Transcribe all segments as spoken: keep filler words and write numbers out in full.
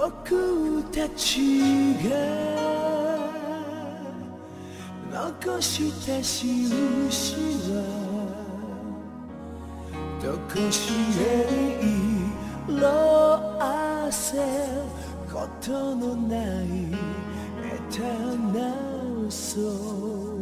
僕たちが残した印はどこしへ色あせことのないエターナルソウ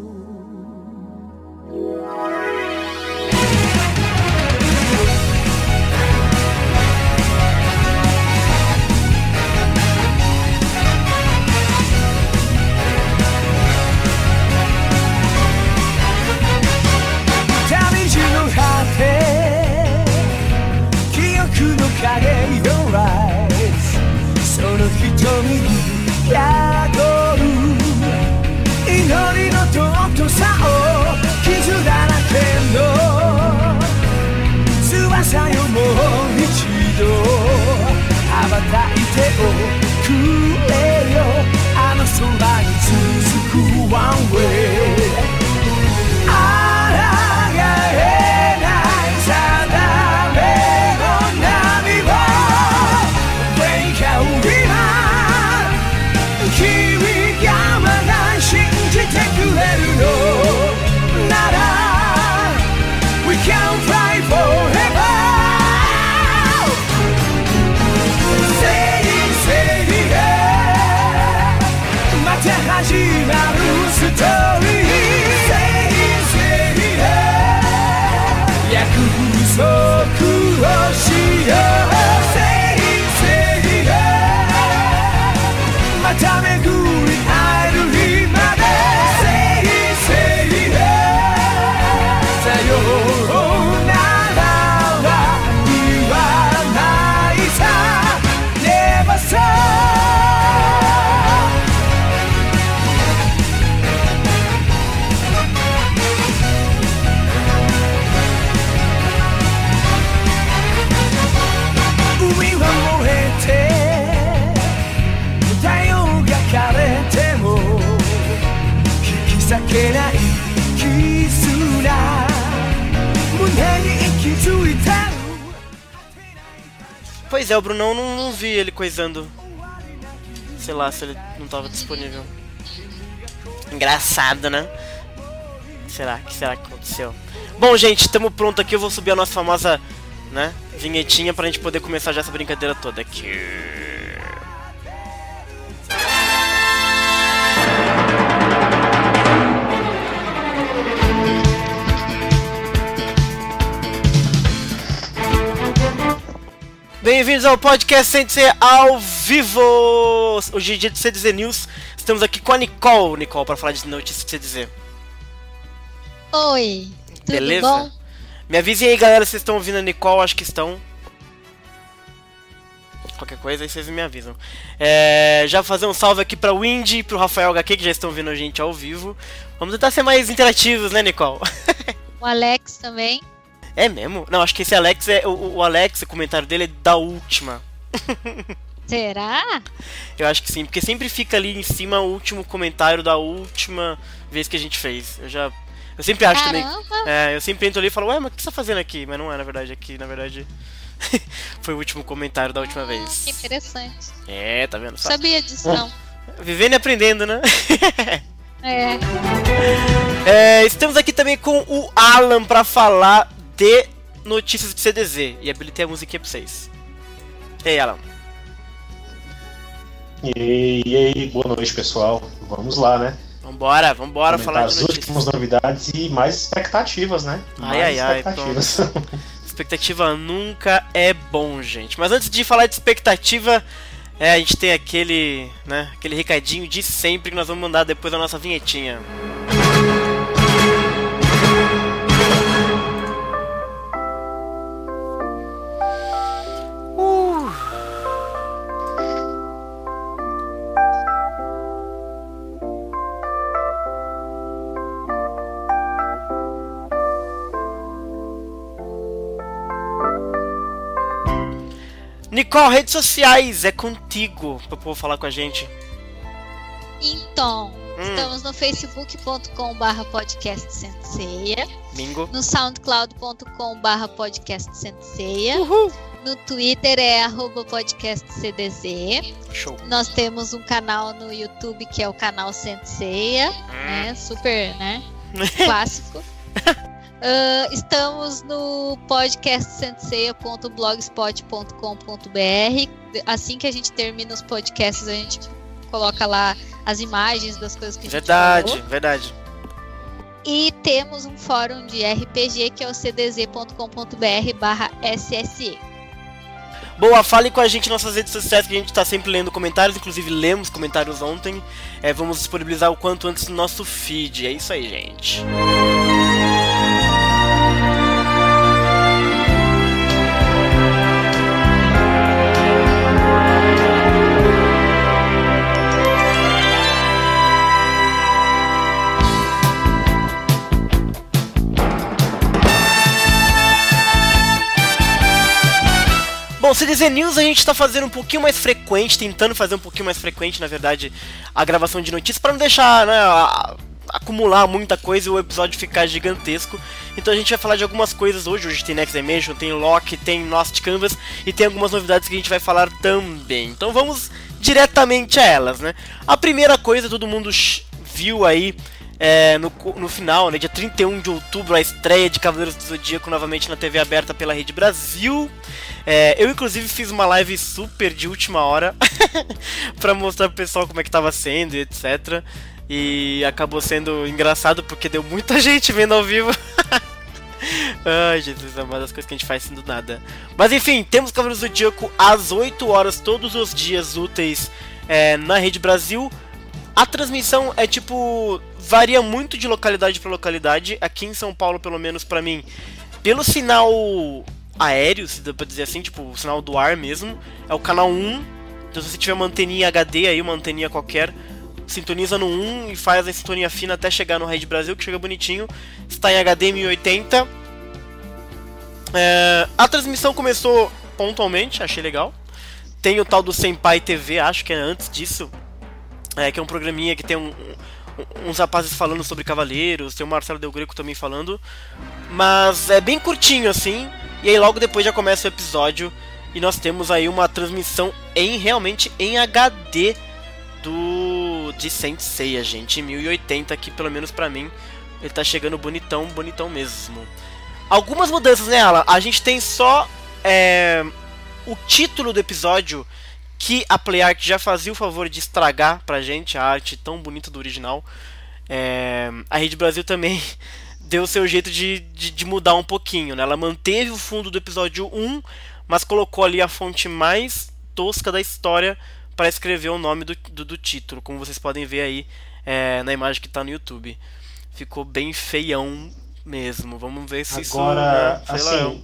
旅路の果て記憶の影よライズその瞳に宿る祈りの尊さを傷だらけの翼よもう一度羽ばたいておくれよあの空に続くワンウェイ始まるストーリー約束をしようまた巡り会える日までさようならは言わないさ Never say避けないキスな胸に息づいてる Pois é, o Brunão não, não vi ele coisando. Sei lá se ele não tava disponível. Engraçado, né? Será que será que aconteceu? Bom, gente, estamos pronto aqui. Eu vou subir a nossa famosa, né, vinhetinha pra gente poder começar já essa brincadeira toda aqui. Bem-vindos ao podcast Sensei ao vivo! Hoje é dia de C D Z News. Estamos aqui com a Nicole, Nicole, para falar de notícias de C D Z. Oi, tudo Beleza? bom? Me avisem aí, galera, se vocês estão ouvindo a Nicole, acho que estão. Qualquer coisa aí vocês me avisam. É, já vou fazer um salve aqui para o Indy e para o Rafael H Q, que já estão ouvindo a gente ao vivo. Vamos tentar ser mais interativos, né, Nicole? O Alex também. É mesmo? Não, acho que esse Alex é. O, o Alex, o comentário dele é da última. Será? Eu acho que sim, porque sempre fica ali em cima o último comentário da última vez que a gente fez. Eu já. Eu sempre acho Caramba. também. É, eu sempre entro ali e falo, ué, mas o que você tá fazendo aqui? Mas não é, na verdade, aqui, na verdade. Foi o último comentário da última ah, vez. Que interessante. É, tá vendo? Só... Sabia disso não. Vivendo e aprendendo, né? É. É. Estamos aqui também com o Alan pra falar de notícias de C D Z. E habilitei a musiquinha pra vocês. E aí, Alan? E aí, e aí, boa noite, pessoal. Vamos lá, né? Vambora, vambora falar de as notícias. últimas novidades e mais expectativas, né? Ai, mais ai, ai, expectativas. Expectativa nunca é bom, gente. Mas antes de falar de expectativa, é, a gente tem aquele, né, aquele recadinho de sempre que nós vamos mandar depois da nossa vinhetinha. Uh. Nicole, redes sociais, é contigo pra poder falar com a gente. Então, hum. estamos no facebook ponto com barra podcast Sensei, Bingo. no soundcloud ponto com barra podcast Sensei, Uhul. No Twitter é arroba podcastcdz. Show. Nós temos um canal no YouTube que é o canal Senseiya, né? Super, né? Clássico. Uh, estamos no podcast senseiya ponto blogspot ponto com ponto b r. Assim que a gente termina os podcasts, a gente coloca lá as imagens das coisas que a gente Verdade, falou. verdade. E temos um fórum de R P G que é o c d z ponto com ponto b r barra s s e. Boa, fale com a gente nas nossas redes sociais, que a gente tá sempre lendo comentários, inclusive lemos comentários ontem. É, vamos disponibilizar o quanto antes no nosso feed. É isso aí, gente. Bom, C D Z News a gente tá fazendo um pouquinho mais frequente, tentando fazer um pouquinho mais frequente, na verdade, a gravação de notícias, para não deixar, né, a, acumular muita coisa e o episódio ficar gigantesco. Então a gente vai falar de algumas coisas hoje. Hoje tem Next Dimension, tem Loki, tem Lost Canvas e tem algumas novidades que a gente vai falar também. Então vamos diretamente a elas, né? A primeira coisa, todo mundo viu aí é, no, no final, né, dia trinta e um de outubro, a estreia de Cavaleiros do Zodíaco novamente na T V aberta pela Rede Brasil. É, eu inclusive fiz uma live super de última hora pra mostrar pro pessoal como é que tava sendo e etcétera. E acabou sendo engraçado porque deu muita gente vendo ao vivo. Ai, Jesus, é uma das coisas que a gente faz sendo nada. Mas enfim, temos Cavaleiros do Zodíaco às oito horas todos os dias úteis é, na Rede Brasil. A transmissão é tipo... varia muito de localidade para localidade. Aqui em São Paulo, pelo menos pra mim, pelo sinal aéreo, se dá pra dizer assim, tipo o sinal do ar mesmo, é o canal um. Então se você tiver uma anteninha H D aí, uma anteninha qualquer, sintoniza no um e faz a sintonia fina até chegar no Rede Brasil, que chega bonitinho. Está em H D mil e oitenta. É, a transmissão começou pontualmente, achei legal. Tem o tal do Senpai T V, acho que é antes disso, é, que é um programinha que tem um, um, uns rapazes falando sobre cavaleiros, tem o Marcelo Del Greco também falando. Mas é bem curtinho assim, e aí logo depois já começa o episódio. E nós temos aí uma transmissão em realmente em H D do de Saint Seiya, gente, em mil e oitenta aqui, pelo menos pra mim. Ele tá chegando bonitão, bonitão mesmo. Algumas mudanças, né, Alan? A gente tem só é, o título do episódio, que a PlayArt já fazia o favor de estragar pra gente, a arte tão bonita do original. É, a Rede Brasil também deu o seu jeito de, de, de mudar um pouquinho, né? Ela manteve o fundo do episódio um, mas colocou ali a fonte mais tosca da história para escrever o nome do, do, do título, como vocês podem ver aí é, na imagem que está no YouTube. Ficou bem feião mesmo. Vamos ver se Agora, isso... Agora, assim,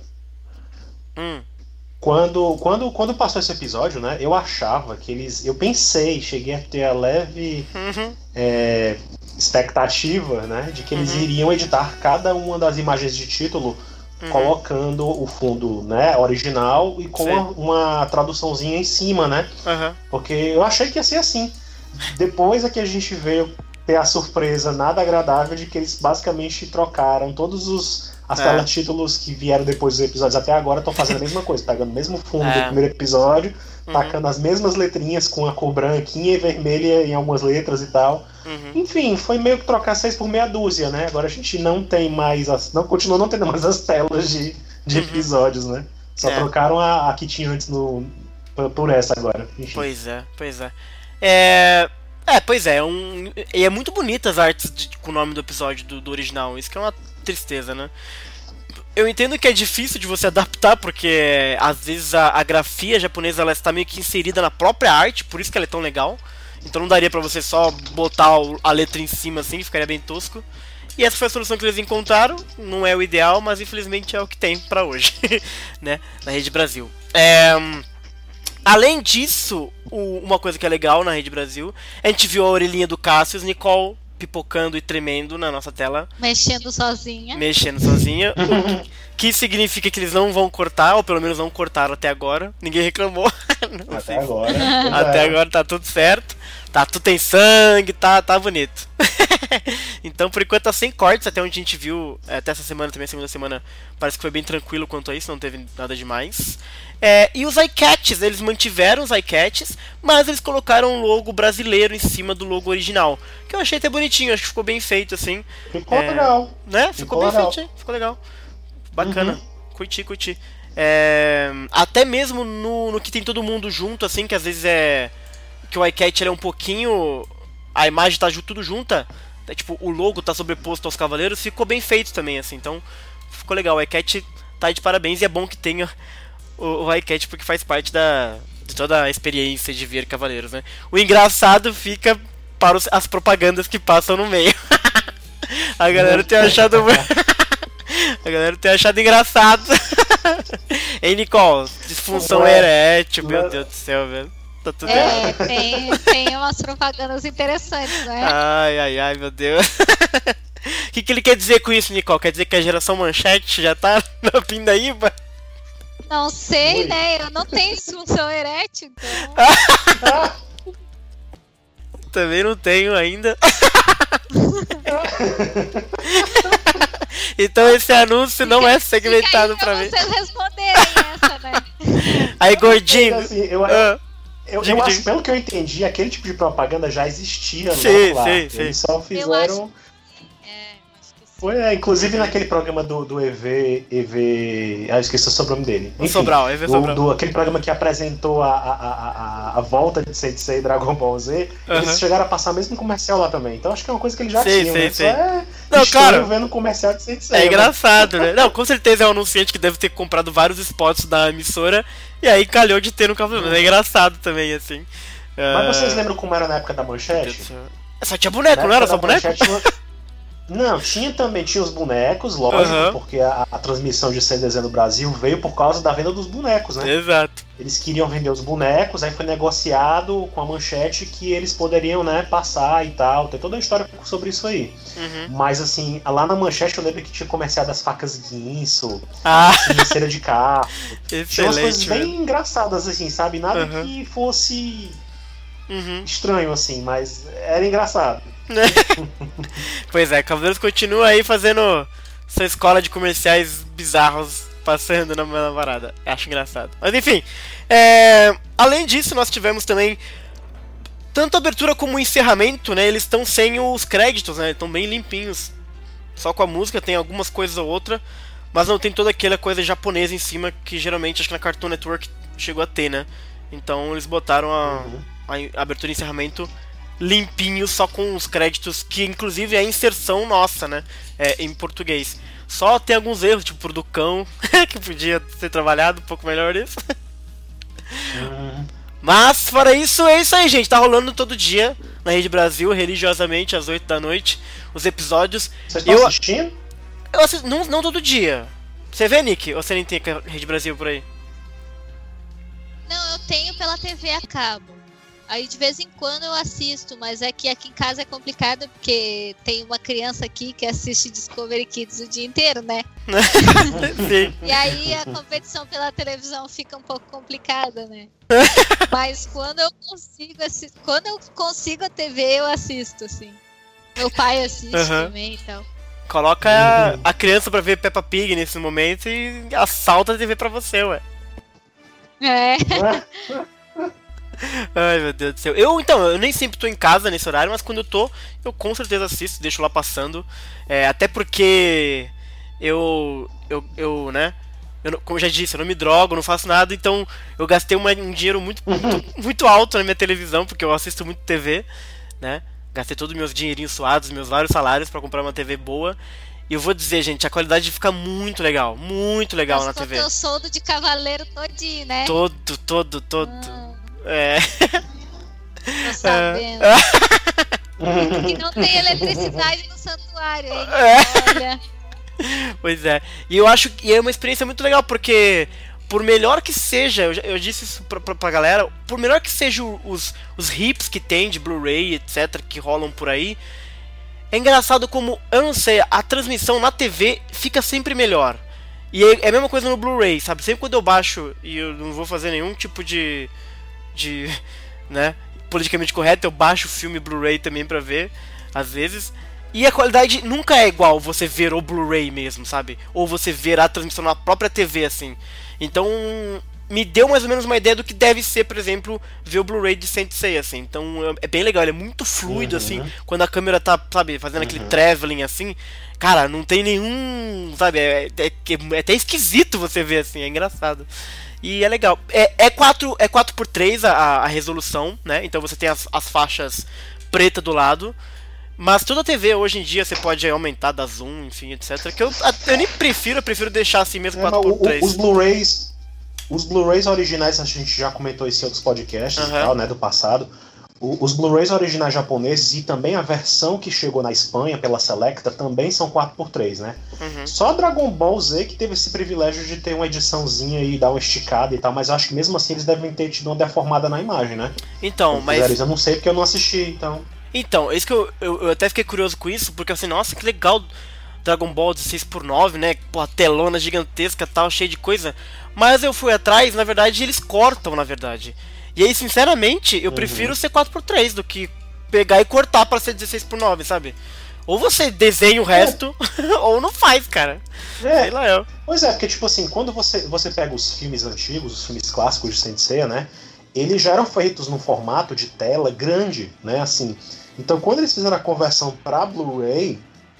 hum. quando, quando, quando passou esse episódio, né, eu achava que eles... Eu pensei, cheguei a ter a leve Uhum. é, expectativa, né, de que eles Uhum. iriam editar cada uma das imagens de título, Uhum. colocando o fundo, né, original e com Sim. uma, uma traduçãozinha em cima, né? Uhum. Porque eu achei que ia ser assim. Depois é que a gente veio ter a surpresa nada agradável de que eles basicamente trocaram todos os as É. teletítulos que vieram depois dos episódios até agora, estão fazendo a mesma coisa, pegando o mesmo fundo É. do primeiro episódio, Uhum. tacando as mesmas letrinhas com a cor branquinha e vermelha em algumas letras e tal. Uhum. Enfim, foi meio que trocar seis por meia dúzia, né? Agora a gente não tem mais as. Não, continua não tendo mais as telas de, de Uhum. episódios, né? Só É. trocaram a, a que tinha antes no, por, por essa agora. Enfim. Pois é, pois é. É, é pois é, um, e é muito bonita as artes de- com o nome do episódio do, do original, isso que é uma tristeza, né? Eu entendo que é difícil de você adaptar, porque às vezes a, a grafia japonesa ela está meio que inserida na própria arte, por isso que ela é tão legal. Então não daria pra você só botar o- a letra em cima assim, ficaria bem tosco. E essa foi a solução que eles encontraram, não é o ideal, mas infelizmente é o que tem pra hoje, né, na Rede Brasil. É... Além disso, o- uma coisa que é legal na Rede Brasil, a gente viu a orelhinha do Cassius, Nicole pipocando e tremendo na nossa tela, Mexendo sozinha. mexendo sozinha, o que, que significa que eles não vão cortar, ou pelo menos não cortaram até agora, ninguém reclamou. Não sei. Até agora. Até É. agora tá tudo certo, tá tudo tem sangue, tá, tá bonito. Então, por enquanto, tá sem cortes, até onde a gente viu, até essa semana também, a segunda semana, parece que foi bem tranquilo quanto a isso, não teve nada demais. É, e os iCats, eles mantiveram os iCats, mas eles colocaram um logo brasileiro em cima do logo original, que eu achei até bonitinho, acho que ficou bem feito, assim. Ficou é, legal. Né? Ficou, Ficou bem legal. feito, hein? Ficou legal. Bacana. Uhum. Curti, curti. É, até mesmo no, no que tem todo mundo junto, assim, que às vezes é... Que o iCat ele é um pouquinho... A imagem tá ju- tudo junta, é, tipo, o logo tá sobreposto aos cavaleiros, ficou bem feito também, assim, então ficou legal. O iCat tá de parabéns e é bom que tenha o, o iCat porque faz parte da, de toda a experiência de ver cavaleiros, né? O engraçado fica para os, as propagandas que passam no meio. A galera tem achado... A galera tem achado engraçado. Ei, Nicole, disfunção Ué, erétil, meu ué. Deus do céu, velho. Tá tudo errado. É, tem, tem umas propagandas interessantes, né? Ai, ai, ai, meu Deus. O que, que ele quer dizer com isso, Nicole? Quer dizer que a geração manchete já tá na pindaíba? Não sei, Ui. né? Eu não tenho disfunção erétil, então. Também não tenho ainda. Então esse anúncio não é segmentado Fica aí pra mim. vocês responderem essa, né? Aí, gordinho. Mas, assim, eu, ah, eu, diga, eu acho, diga. pelo que eu entendi, aquele tipo de propaganda já existia Sim, lá. sim, sim. Eles só Eu fizeram. acho É, acho que sim. Foi, é, inclusive naquele programa do, do E V. E V. Ah, eu esqueci o sobrenome dele. O Sobral, E V do, Sobral. do- aquele programa que apresentou a, a, a, a, a volta de Sensei Dragon Ball Z. Aham. Eles chegaram a passar mesmo comercial lá também. Então acho que é uma coisa que eles já Sim, tinham. sim, né? sim. Só é Não, estranho claro. vendo comercial de Sensei. É né? engraçado, né? Não, com certeza é um anunciante que deve ter comprado vários spots da emissora e aí calhou de ter no cavaleiro. Mas é engraçado também, assim. Mas Ah, vocês lembram como era na época da meu Deus manchete? do céu. Só tinha boneco, Na não era época só da boneco? Manchete, Não, tinha também, tinha os bonecos, lógico, Aham. porque a, a transmissão de C D Z no Brasil veio por causa da venda dos bonecos, né? Exato. Eles queriam vender os bonecos, aí foi negociado com a Manchete que eles poderiam, né, passar e tal. Tem toda a história sobre isso aí. Uhum. Mas assim, lá na Manchete eu lembro que tinha comercial das facas guinso, Ah, tinha cera de carro. Tinha umas coisas excelente, bem velho. engraçadas, assim, sabe? Nada Aham. que fosse Uhum. estranho, assim, mas era engraçado. Pois é, Cavaleiros continua aí fazendo sua escola de comerciais bizarros passando na, na parada. Acho engraçado. Mas enfim, é, além disso, nós tivemos também tanto a abertura como o encerramento, né? Eles estão sem os créditos, né? Estão bem limpinhos. Só com a música, tem algumas coisas ou outra, mas não tem toda aquela coisa japonesa em cima que geralmente acho que na Cartoon Network chegou a ter, né? Então eles botaram a, Uhum. a abertura e encerramento limpinho, só com os créditos, que inclusive é a inserção nossa, né? É, em português. Só tem alguns erros, tipo pro do cão, que podia ter trabalhado um pouco melhor isso. Uhum. Mas, fora isso, é isso aí, gente. Tá rolando todo dia na Rede Brasil, religiosamente, às oito da noite, os episódios. Vocês estão Eu, assistindo? eu assisto, não, não todo dia. Você vê, Nick? Ou você nem tem a Rede Brasil por aí? Não, eu tenho pela T V a cabo. Aí de vez em quando eu assisto, mas é que aqui em casa é complicado porque tem uma criança aqui que assiste Discovery Kids o dia inteiro, né? Sim. E aí a competição pela televisão fica um pouco complicada, né? Mas quando eu consigo assi- quando eu consigo a T V, eu assisto, assim. Meu pai assiste Aham. também e tal. Coloca a, a criança pra ver Peppa Pig nesse momento e assalta a T V pra você, ué. É. Ai, meu Deus do céu. Eu, então, eu nem sempre tô em casa nesse horário, mas quando eu tô, eu com certeza assisto, deixo lá passando. É, até porque eu, eu, eu, né, eu, não- como eu já disse, eu não me drogo, não faço nada, então eu gastei uma- um dinheiro muito, muito, muito alto na minha televisão, porque eu assisto muito T V, né. Gastei todos os meus dinheirinhos suados, meus vários salários pra comprar uma T V boa. E eu vou dizer, gente, a qualidade fica muito legal, muito legal na Gastou T V. teu soldo de cavaleiro todinho, né? Todo, todo, todo. Ah, É. tô sabendo. Que não tem eletricidade no santuário, hein? É. Olha. Pois é. E eu acho que é uma experiência muito legal, porque por melhor que seja, eu, já- eu disse isso pra, pra, pra galera, por melhor que sejam os, os rips que tem de Blu-ray, etc, que rolam por aí, é engraçado como, eu não sei, a transmissão na T V fica sempre melhor. E é, é a mesma coisa no Blu-ray, sabe? Sempre quando eu baixo e eu não vou fazer nenhum tipo de... de né, politicamente correto, eu baixo o filme Blu-ray também pra ver, às vezes. E a qualidade nunca é igual você ver o Blu-ray mesmo, sabe? Ou você ver a transmissão na própria T V, assim. Então, me deu mais ou menos uma ideia do que deve ser, por exemplo, ver o Blu-ray de Saint Seiya, assim. Então, é bem legal, ele é muito fluido, uhum. assim. Quando a câmera tá, sabe, fazendo uhum. aquele traveling, assim. Cara, não tem nenhum, sabe, é, é, é até esquisito você ver, assim, é engraçado. E é legal. É, é quatro por três a, a resolução, né? Então você tem as, as faixas preta do lado. Mas toda a T V hoje em dia você pode aumentar, dar zoom, enfim, etcétera. Que eu, eu nem prefiro, eu prefiro deixar assim mesmo quatro por três. É, os Blu-rays, os Blu-rays originais, a gente já comentou isso em outros podcasts uhum. e tal, né, do passado. O, os Blu-rays originais japoneses e também a versão que chegou na Espanha pela Selecta também são quatro por três, né? Uhum. Só Dragon Ball Z que teve esse privilégio de ter uma ediçãozinha e dar uma esticada e tal, mas eu acho que mesmo assim eles devem ter tido uma deformada na imagem, né? Então, mas... Eu não sei porque eu não assisti, então... Então, é isso que eu, eu, eu até fiquei curioso com isso, porque assim, nossa, que legal Dragon Ball dezesseis por nove, né? Porra, telona gigantesca, tal, cheio de coisa. Mas eu fui atrás, na verdade, eles cortam, na verdade. E aí, sinceramente, eu uhum. prefiro ser quatro por três do que pegar e cortar pra ser dezesseis por nove, sabe? Ou você desenha o resto, é. ou não faz, cara. É. Sei lá eu. Pois é, porque tipo assim, quando você, você pega os filmes antigos, os filmes clássicos de Saint Seiya, né? Eles já eram feitos num formato de tela grande, né? Assim... Então, quando eles fizeram a conversão para Blu-ray,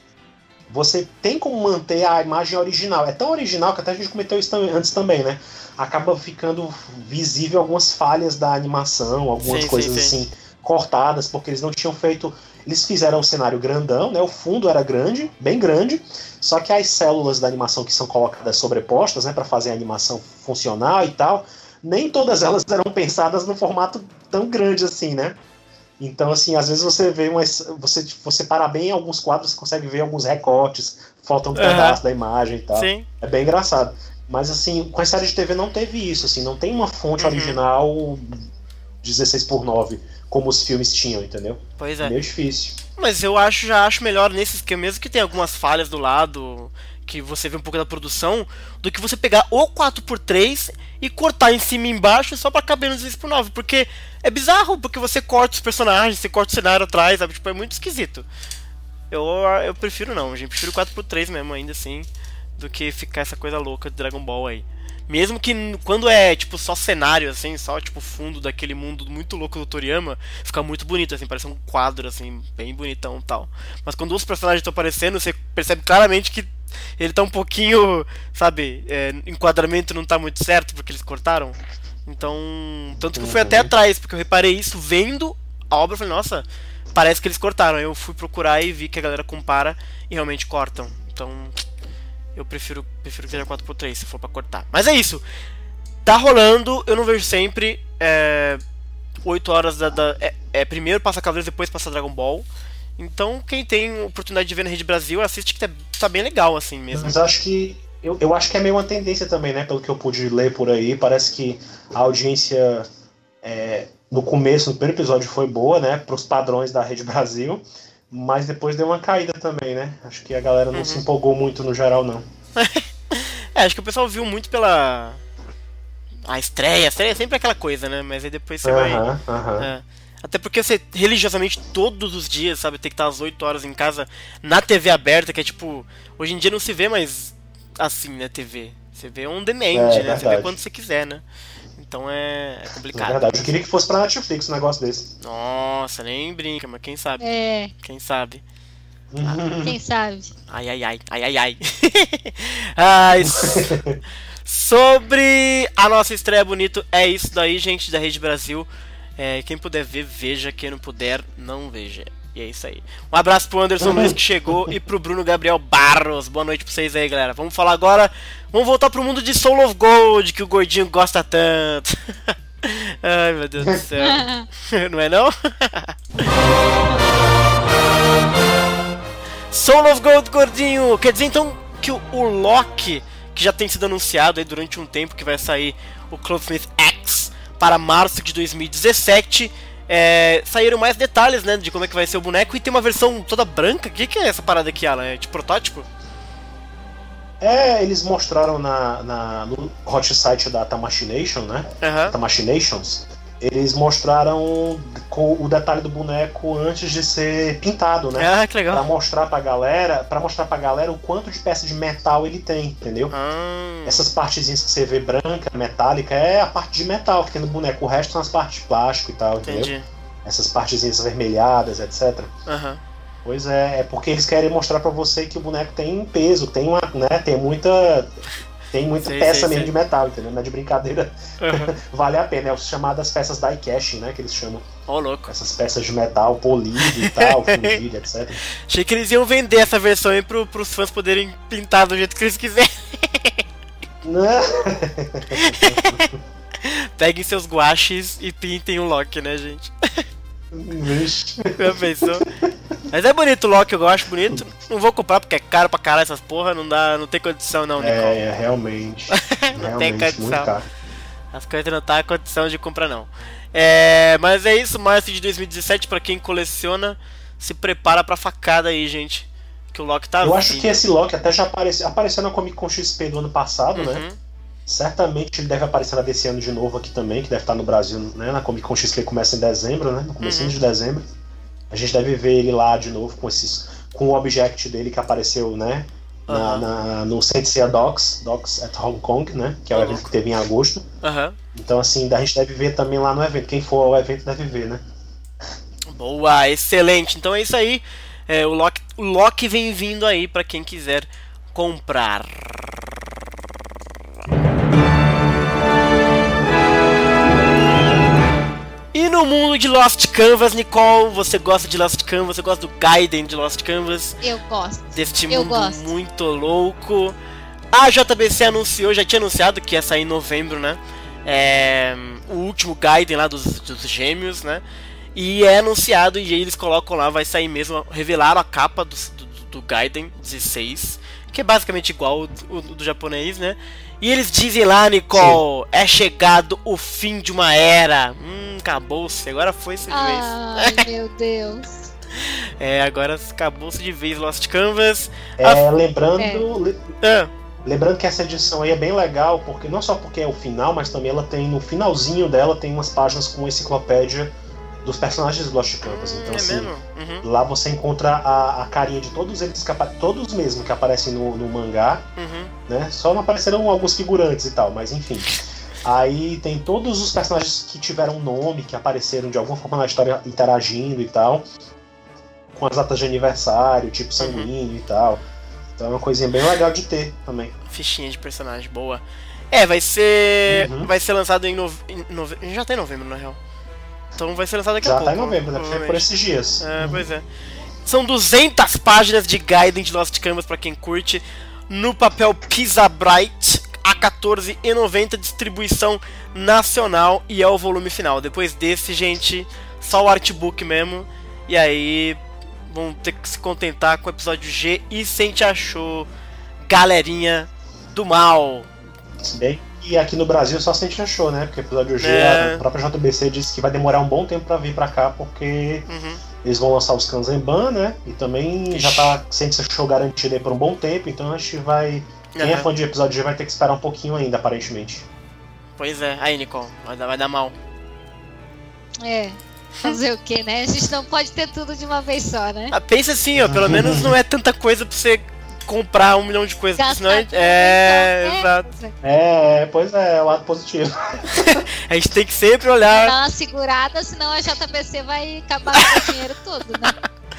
você tem como manter a imagem original. É tão original que até a gente comentou isso antes também, né? Acaba ficando visível algumas falhas da animação, algumas sim, coisas sim, sim. assim, cortadas, porque eles não tinham feito... Eles fizeram um cenário grandão, né? O fundo era grande, bem grande, só que as células da animação que são colocadas sobrepostas, né? Para fazer a animação funcionar e tal, nem todas elas eram pensadas no formato tão grande assim, né? Então, assim, às vezes você vê umas... Você, você para bem em alguns quadros, você consegue ver alguns recortes, faltam um pedaço uhum. da imagem e tal. Sim. É bem engraçado. Mas, assim, com a série de T V não teve isso, assim, não tem uma fonte uhum. original dezesseis por nove, como os filmes tinham, entendeu? Pois é. É meio difícil. Mas eu acho, já acho melhor nesse esquema, mesmo que tem algumas falhas do lado, que você vê um pouco da produção, do que você pegar o quatro por três e cortar em cima e embaixo só pra caber no dezesseis por nove, porque é bizarro, porque você corta os personagens, você corta o cenário atrás, sabe? Tipo, é muito esquisito. Eu, eu prefiro não, gente, prefiro quatro por três mesmo, ainda assim, do que ficar essa coisa louca de Dragon Ball aí. Mesmo que quando é, tipo, só cenário, assim, só, tipo, fundo daquele mundo muito louco do Toriyama, fica muito bonito, assim, parece um quadro, assim, bem bonitão e tal. Mas quando os personagens estão aparecendo, você percebe claramente que ele tá um pouquinho, sabe, é, enquadramento não tá muito certo, porque eles cortaram. Então, tanto que eu fui até atrás, porque eu reparei isso vendo a obra, eu falei, nossa, parece que eles cortaram. Aí eu fui procurar e vi que a galera compara e realmente cortam. Então... Eu prefiro, prefiro que seja quatro por três, se for pra cortar. Mas é isso. Tá rolando, eu não vejo sempre. É, oito horas da... da é, é, primeiro passa Cavaleiros, depois passa Dragon Ball. Então, quem tem oportunidade de ver na Rede Brasil, assiste que tá, tá bem legal, assim mesmo. Mas acho que... Eu, eu acho que é meio uma tendência também, né? Pelo que eu pude ler por aí. Parece que a audiência... É, no começo, no primeiro episódio, foi boa, né? Pros padrões da Rede Brasil. Mas depois deu uma caída também, né? Acho que a galera não uhum. se empolgou muito no geral, não. É, acho que o pessoal viu muito pela... A estreia, a estreia é sempre aquela coisa, né? Mas aí depois você uhum, vai... Uhum. É. Até porque você, religiosamente, todos os dias, sabe? Tem que estar às oito horas em casa, na T V aberta, que é tipo... Hoje em dia não se vê mais assim, né, T V. Você vê on demand, é, né? Verdade. Você vê quando você quiser, né? Então é, é complicado. É verdade, eu queria que fosse pra Netflix um negócio desse. Nossa, nem brinca, mas quem sabe? É. Quem sabe? Ah, quem sabe? Ai, ai, ai, ai, ai, ai. Ai, sobre a nossa estreia bonito, é isso daí, gente, da Rede Brasil. É, quem puder ver, veja. Quem não puder, não veja. E é isso aí. Um abraço pro Anderson Luiz que chegou e pro Bruno Gabriel Barros. Boa noite pra vocês aí, galera. Vamos falar agora. Vamos voltar pro mundo de Soul of Gold, que o gordinho gosta tanto. Ai, meu Deus do céu. Não é não? Soul of Gold, gordinho. Quer dizer então que o, o Loki, que já tem sido anunciado aí durante um tempo, que vai sair o Clothesmith X para março de dois mil e dezessete. É, saíram mais detalhes, né, de como é que vai ser o boneco. E tem uma versão toda branca. O que, que é essa parada aqui, Alan? É de protótipo? É, eles mostraram na, na, no hot site da Tamashii Nation, né? Uhum. Tamashii Nations. eles mostraram com o detalhe do boneco antes de ser pintado, né? Ah, que legal. Pra mostrar pra galera, para mostrar pra galera o quanto de peça de metal ele tem, entendeu? Ah. Essas partezinhas que você vê branca, metálica, é a parte de metal que tem no boneco. O resto são as partes de plástico e tal, entendeu? Entendi. Essas partezinhas avermelhadas, etcétera. Aham. Uhum. Pois é, é porque eles querem mostrar pra você que o boneco tem peso, tem uma, né, tem muita, tem muita sei, peça sei, mesmo sei. de metal, entendeu? Não é de brincadeira. Uhum. Vale a pena, é o chamadas peças die casting, né, que eles chamam. Ó, oh, louco. Essas peças de metal polido e tal, fundido, etcétera. Achei que eles iam vender essa versão aí pro, pros fãs poderem pintar do jeito que eles quiserem. Não. Peguem seus guaches e pintem o Loki, né, gente? Vixe. Já pensou? Mas é bonito o Loki, eu gosto bonito. Não vou comprar porque é caro pra caralho essas porra, não dá, não tem condição não, Nicole. É, realmente. Não tem realmente, muito condição. caro. As coisas não tá em condição de comprar não. É, mas é isso, março de dois mil e dezessete, pra quem coleciona, se prepara pra facada aí, gente. Que o Loki tá Eu vindo. acho que esse Loki até já apareceu, apareceu na Comic Con X P do ano passado, Uhum. né? Certamente ele deve aparecer na desse ano de novo aqui também, que deve estar no Brasil, né? Na Comic Con X P começa em dezembro, né? No comecinho Uhum. de dezembro. A gente deve ver ele lá de novo com esses, com o object dele que apareceu, né? Na, Uhum. na, no Sensei Docs, Docs at Hong Kong, né? Que é o Uhum. evento que teve em agosto. Aham. Então, assim, a gente deve ver também lá no evento. Quem for ao evento deve ver, né? Boa, excelente. Então é isso aí. É, o, Loki, o Loki vem vindo aí pra quem quiser comprar. E no mundo de Lost Canvas, Nicole, você gosta de Lost Canvas? Você gosta do Gaiden de Lost Canvas? Eu gosto. Deste Eu mundo gosto. muito louco. A J B C anunciou, já tinha anunciado que ia sair em novembro, né? É, o último Gaiden lá dos, dos gêmeos, né? E é anunciado e eles colocam lá, vai sair mesmo. Revelaram a capa do, do, do Gaiden dezesseis, que é basicamente igual o do, do japonês, né? E eles dizem lá, Nicole, sim, é chegado o fim de uma era. Hum, acabou-se, agora foi-se de vez. Ai, meu Deus. É, agora acabou-se de vez Lost Canvas. É, A... lembrando, É. le- Ah, lembrando que essa edição aí é bem legal, porque não só porque é o final, mas também ela tem, no finalzinho dela, tem umas páginas com enciclopédia dos personagens do Lost Canvas. Então, é assim, mesmo? Uhum, lá você encontra a, a carinha de todos eles, que apa- todos mesmo que aparecem no, no mangá, uhum. né? Só não apareceram alguns figurantes e tal, mas enfim. Aí tem todos os personagens que tiveram nome, que apareceram de alguma forma na história interagindo e tal, com as datas de aniversário, tipo sanguíneo e tal. Então é uma coisinha bem legal de ter também. Fichinha de personagem, boa. É, vai ser. Uhum. Vai ser lançado em, nove... em nove... Já tá em novembro, na real. Então vai ser lançado daqui a Já pouco. tá em novembro, deve ser por provavelmente. esses dias. É, Uhum. pois é. São duzentas páginas de Gaiden de Lost Canvas pra quem curte. No papel Pisa Bright, a quatorze reais e noventa centavos, distribuição nacional, e é o volume final. Depois desse, gente, só o artbook mesmo. E aí vão ter que se contentar com o episódio G e Sente Achou, galerinha do mal. Se bem que aqui no Brasil só se a gente achou, né? Porque o episódio G, É. a própria J B C disse que vai demorar um bom tempo pra vir pra cá, porque Uhum. eles vão lançar os Kanzenban, né? E também Ixi. já tá Sensei Show garantido aí por um bom tempo, então a gente vai. Quem é Aham. fã de episódio G vai ter que esperar um pouquinho ainda, aparentemente. Pois é, aí Nicole, vai dar, vai dar mal. É. Fazer o que, né? A gente não pode ter tudo de uma vez só, né? Ah, pensa assim, ó, pelo menos não é tanta coisa pra você comprar um milhão de coisas, porque senão a gente... Gastar É, tudo, exato. então, É, pois é, é o lado positivo. A gente tem que sempre é. olhar. Dá uma segurada, senão a J B C vai acabar com o dinheiro todo, né?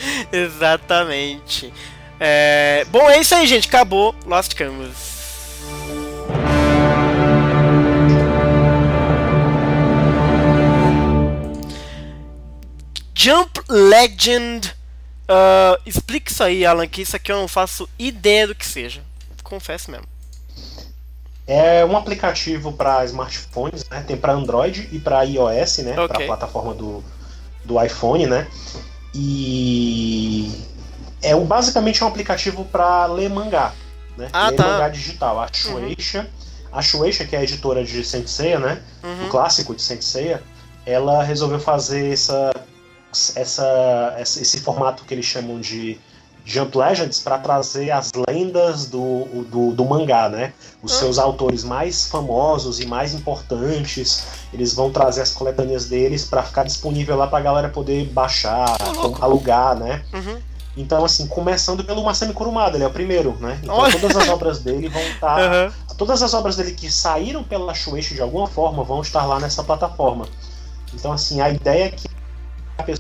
Exatamente. É... Bom, é isso aí, gente. Acabou Lost Canvas. Jump Legend. Uh, explica isso aí, Alan, que isso aqui eu não faço ideia do que seja. Confesso mesmo. É um aplicativo para smartphones, né? Tem para Android e para iOS, né? Ok. Para a plataforma do, do iPhone, né? E é um, basicamente é um aplicativo para ler mangá, né? Ah, ler tá. mangá digital. A Shueisha, a Shueisha, que é a editora de Saint Seiya, né? Uhum. O clássico de Saint Seiya, ela resolveu fazer essa, essa, essa, esse formato que eles chamam de Jump Legends para trazer as lendas do, do, do mangá, né? Os hum. seus autores mais famosos e mais importantes, eles vão trazer as coletâneas deles para ficar disponível lá pra galera poder baixar, oh, alugar, né? Uhum. Então, assim, começando pelo Masami Kurumada, ele é o primeiro, né? Então oh. todas as obras dele vão estar... Uhum. Todas as obras dele que saíram pela Shueisha de alguma forma vão estar lá nessa plataforma. Então, assim, a ideia é que a pessoa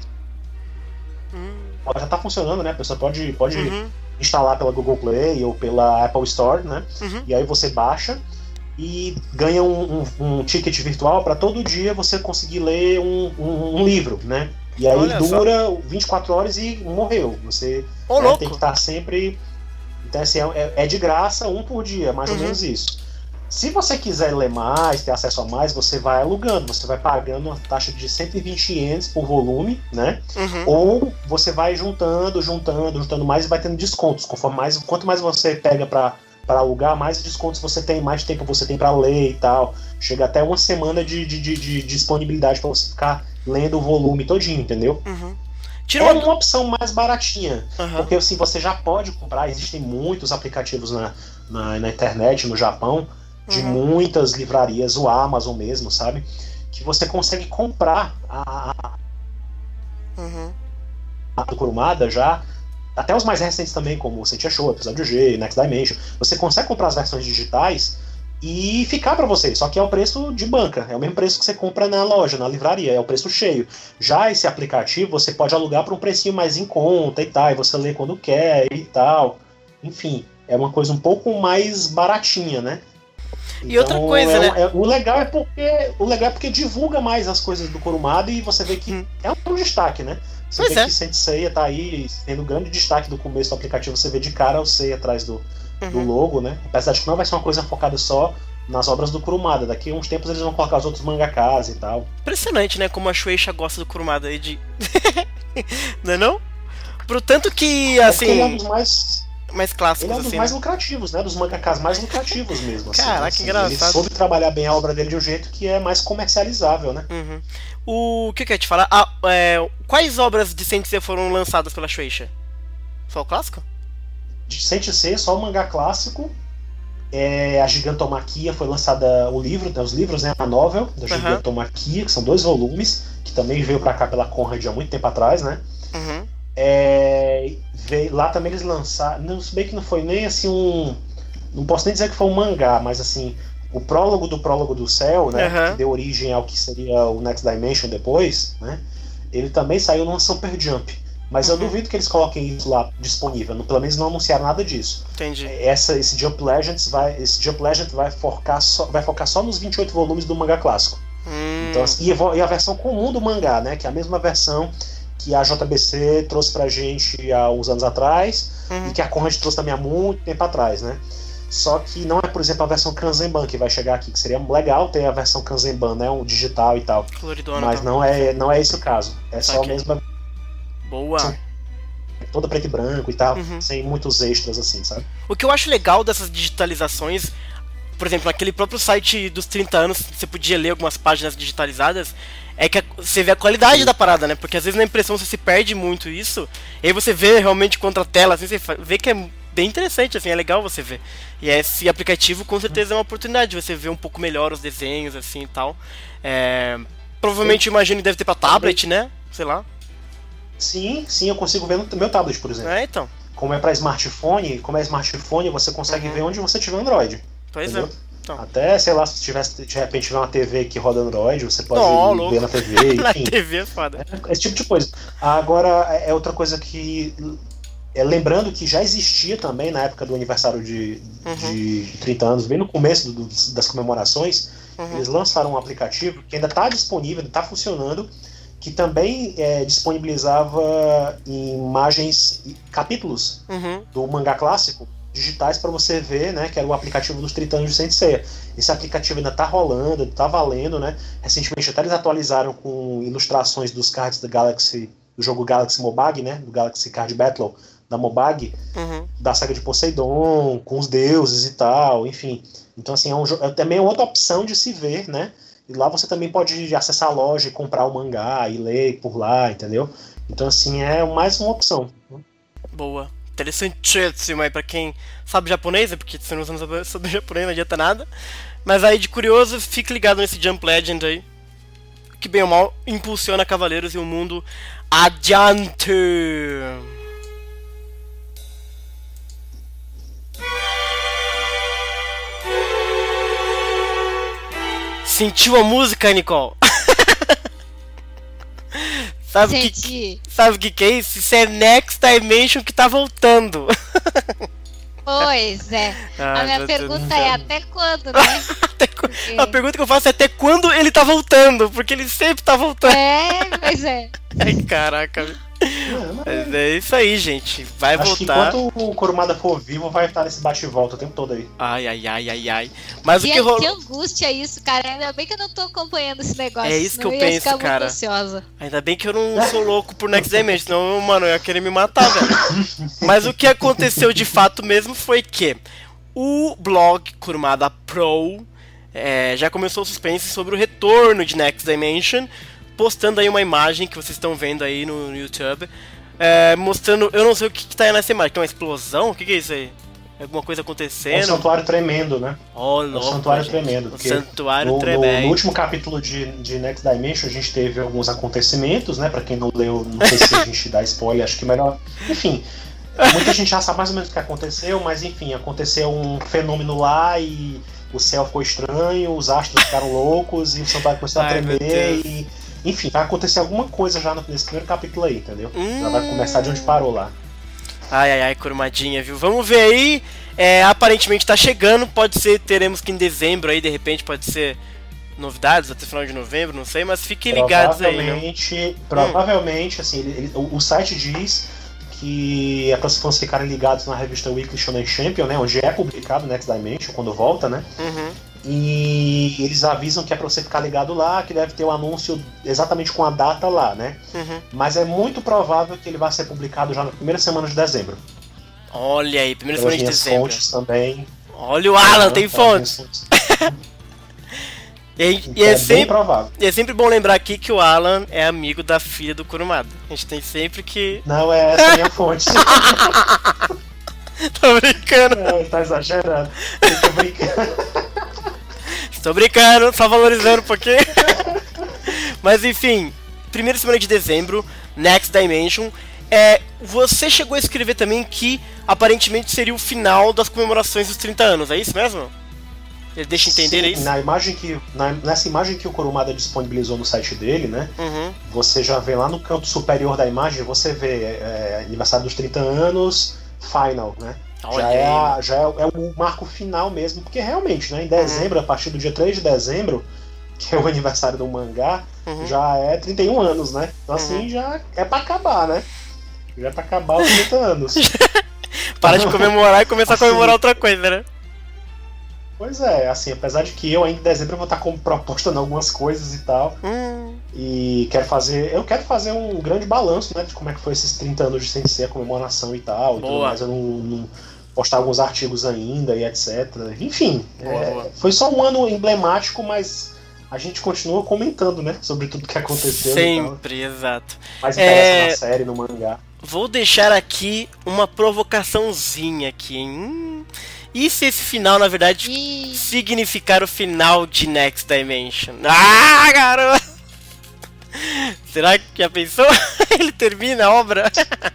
já está funcionando, né? A pessoa pode, pode uhum. instalar pela Google Play ou pela Apple Store, né? Uhum. E aí você baixa e ganha um, um, um ticket virtual para todo dia você conseguir ler um, um, um livro, né? E aí Olha dura só. vinte e quatro horas e morreu. Você oh, né, tem que estar sempre... Então, assim, é, é de graça, um por dia, mais uhum. ou menos isso. Se você quiser ler mais, ter acesso a mais, você vai alugando, você vai pagando uma taxa de cento e vinte ienes por volume, né? Uhum. Ou você vai juntando, juntando, juntando mais e vai tendo descontos. Conforme mais, quanto mais você pega para para alugar, mais descontos você tem, mais tempo você tem para ler e tal. Chega até uma semana de, de, de, de disponibilidade para você ficar lendo o volume todinho, entendeu? Uhum. É uma... uma opção mais baratinha, uhum. porque assim, você já pode comprar, existem muitos aplicativos na, na, na internet, no Japão, de uhum. muitas livrarias, o Amazon mesmo, sabe? Que você consegue comprar a, uhum. a do Kurumada já, até os mais recentes também, como o Sentia Show, Episódio G, Next Dimension. Você consegue comprar as versões digitais e ficar para você, só que é o preço de banca, é o mesmo preço que você compra na loja, na livraria, é o preço cheio. Já esse aplicativo você pode alugar por um precinho mais em conta e tal, e você lê quando quer e tal. Enfim, é uma coisa um pouco mais baratinha, né? E então, outra coisa, é, né? É, o, legal é porque, o legal é porque divulga mais as coisas do Kurumada e você vê que hum. é um destaque, né? Você pois vê é. que Saint Seiya tá aí tendo grande destaque do começo do aplicativo, você vê de cara o Seiya atrás do, uhum. do logo, né? Apesar de que não vai ser uma coisa focada só nas obras do Kurumada, daqui a uns tempos eles vão colocar os outros mangakas e tal. Impressionante, né? Como a Shueisha gosta do Kurumada aí de... não é não? Pro tanto que, assim... É ele é um dos mais... mais clássicos, ele é um dos assim, mais né? lucrativos, né? Dos mangakas mais lucrativos mesmo. Assim, Caraca, assim, que engraçado. Ele soube trabalhar bem a obra dele de um jeito que é mais comercializável, né? Uhum. O que, que eu ia te falar? Ah, é... Quais obras de Saint Seiya foram lançadas pela Shueisha? Só o clássico? De Saint Seiya, só o mangá clássico. É, a Gigantomaquia foi lançada, o livro, os livros, né? A novel da uhum. Gigantomaquia, que são dois volumes, que também veio pra cá pela Conrad há muito tempo atrás, né? Uhum. É, veio, lá também eles lançaram, não, se bem que não foi nem assim um, não posso nem dizer que foi um mangá, mas assim, o prólogo do prólogo do Céu, né, uhum. que deu origem ao que seria o Next Dimension depois, né, ele também saiu numa Super Jump, mas uhum. eu duvido que eles coloquem isso lá disponível, não, pelo menos não anunciaram nada disso. Entendi. Essa, esse Jump Legends vai, esse Jump Legend vai focar só, vai focar só nos vinte e oito volumes do mangá clássico. Hum. Então, assim, e a versão comum do mangá, né, que é a mesma versão que a J B C trouxe pra gente há uns anos atrás, uhum. e que a Conrad trouxe também há muito tempo atrás, né? Só que não é, por exemplo, a versão Kanzenban que vai chegar aqui, que seria legal ter a versão Kanzenban, né? Um digital e tal. Coloridona, mas tá. não é, não é esse o caso. É só okay. a mesma. Boa! Toda preto e branco e tal, uhum. sem muitos extras assim, sabe? O que eu acho legal dessas digitalizações, por exemplo, naquele próprio site dos trinta anos, você podia ler algumas páginas digitalizadas, é que você vê a qualidade Sim. da parada, né? Porque às vezes na impressão você se perde muito isso, e aí você vê realmente contra a tela, assim, você vê que é bem interessante, assim, é legal você ver. E esse aplicativo com certeza é uma oportunidade de você ver um pouco melhor os desenhos, assim, e tal. É... Provavelmente, sim. imagino que deve ter pra tablet, né? Sei lá. Sim, sim, eu consigo ver no meu tablet, por exemplo. É, então. Como é pra smartphone, como é smartphone, você consegue uhum. ver onde você tiver Android. Pois entendeu? é. Então. Até, sei lá, se tivesse, de repente tiver uma T V que roda Android, você pode oh, ver na T V, enfim. Na T V é foda. É, esse tipo de coisa. Agora, é outra coisa que... É, lembrando que já existia também, na época do aniversário de, uhum. de trinta anos, bem no começo do, das comemorações, uhum. eles lançaram um aplicativo que ainda está disponível, está funcionando, que também é, disponibilizava imagens, capítulos uhum. do mangá clássico, digitais para você ver, né, que era o aplicativo dos trinta anos de Saint Seiya. Esse aplicativo ainda tá rolando, tá valendo, né? Recentemente até eles atualizaram com ilustrações dos cards da Galaxy, do jogo Galaxy Mobag, né, do Galaxy Card Battle da Mobag, uhum. da saga de Poseidon, com os deuses e tal, enfim. Então assim, é, um, é também outra opção de se ver, né? E lá você também pode acessar a loja e comprar o mangá e ler por lá, entendeu? Então assim, é mais uma opção. Boa. interessantíssimo aí pra quem sabe japonês, porque se não sabe sobre japonês não adianta nada. Mas aí de curioso, fique ligado nesse Jump Legend aí, que bem ou mal impulsiona Cavaleiros e o mundo adiante. Sentiu a música, Nicole? Sabe o que, sabe que, que é isso? Isso é Next Dimension que tá voltando. Pois é. Ah, a minha pergunta é até quando, né? Até cu... porque... A pergunta que eu faço é até quando ele tá voltando, porque ele sempre tá voltando. É, pois é. Ai, caraca. Mas é isso aí, gente. Vai Acho voltar. Que enquanto o Kurumada for vivo, vai estar nesse bate-volta o tempo todo aí. Ai, ai, ai, ai, ai. Mas que, o que rolou. Que angústia isso, cara. Ainda bem que eu não tô acompanhando esse negócio. É isso que eu ia penso, ficar cara. Muito ansiosa. Ainda bem que eu não sou louco por Next Dimension, senão, mano, eu ia querer me matar, velho. Mas o que aconteceu de fato mesmo foi que o blog Kurumada Pro é, já começou o suspense sobre o retorno de Next Dimension, postando aí uma imagem que vocês estão vendo aí no, no YouTube. É, mostrando, eu não sei o que, que tá aí nessa imagem, que é uma explosão? O que, que é isso aí? Alguma coisa acontecendo? É um santuário tremendo, né? Oh, é um santuário gente. tremendo. Um santuário no, tremendo. No, no último capítulo de, de Next Dimension a gente teve alguns acontecimentos, né? Pra quem não leu, não sei se a gente dá spoiler, acho que melhor. Enfim, muita gente já sabe mais ou menos o que aconteceu, mas enfim, aconteceu um fenômeno lá e o céu ficou estranho, os astros ficaram loucos e o santuário começou a tremer e. Enfim, vai acontecer alguma coisa já nesse primeiro capítulo aí, entendeu? Hum. Já vai começar de onde parou lá. Ai, ai, ai, Kurumadinha, viu? Vamos ver aí. É, aparentemente tá chegando, pode ser, teremos que em dezembro aí, de repente, pode ser novidades até final de novembro, não sei, mas fiquem ligados aí. Provavelmente, provavelmente, hum. assim, ele, ele, o, o site diz que é para os fãs ficarem ligados na revista Weekly Shonen Champion, né? Onde é publicado Next Dimension, quando volta, né? Uhum. E eles avisam que é pra você ficar ligado lá, que deve ter o um anúncio exatamente com a data lá, né? Uhum. Mas é muito provável que ele vá ser publicado já na primeira semana de dezembro. Olha aí, primeira semana de dezembro. Fontes também. Olha o Alan, tem fontes. e, então e, é é sempre, bem provável. E é sempre bom lembrar aqui que o Alan é amigo da filha do Kurumada. A gente tem sempre que... Não, é essa a minha fonte. Tô brincando. Não, ele tá exagerando. Eu tô brincando. Tô brincando, só valorizando um pouquinho. Mas enfim, primeira semana de dezembro, Next Dimension. É, você chegou a escrever também que aparentemente seria o final das comemorações dos trinta anos, é isso mesmo? Ele deixa entender Sim, isso? Na imagem que, na, nessa imagem que o Kurumada disponibilizou no site dele, né? Uhum. Você já vê lá no canto superior da imagem, você vê é, aniversário dos trinta anos, final, né? Já, é, a, já é, é o marco final mesmo, porque realmente, né, em dezembro, uhum. a partir do dia três de dezembro, que é o aniversário do mangá, uhum. já é trinta e um anos, né? Então assim, uhum. já é pra acabar, né? Já é pra acabar os trinta anos. Para de comemorar e começar assim, a comemorar outra coisa, né? Pois é, assim, apesar de que eu ainda em dezembro eu vou estar como propostando algumas coisas e tal. Hum. E quero fazer. Eu quero fazer um grande balanço, né? De como é que foi esses trinta anos de Sensei, a comemoração e tal. E tudo mais. Eu não, não postar alguns artigos ainda e etcétera. Enfim, boa, é, boa. Foi só um ano emblemático, mas a gente continua comentando, né? Sobre tudo que aconteceu. Sempre, exato. Mas interessa é... na série, no mangá. Vou deixar aqui uma provocaçãozinha aqui, hein? Hum, e se esse final, na verdade, e... significar o final de Next Dimension? Ah, garoto! Será que já pensou? Ele termina a obra?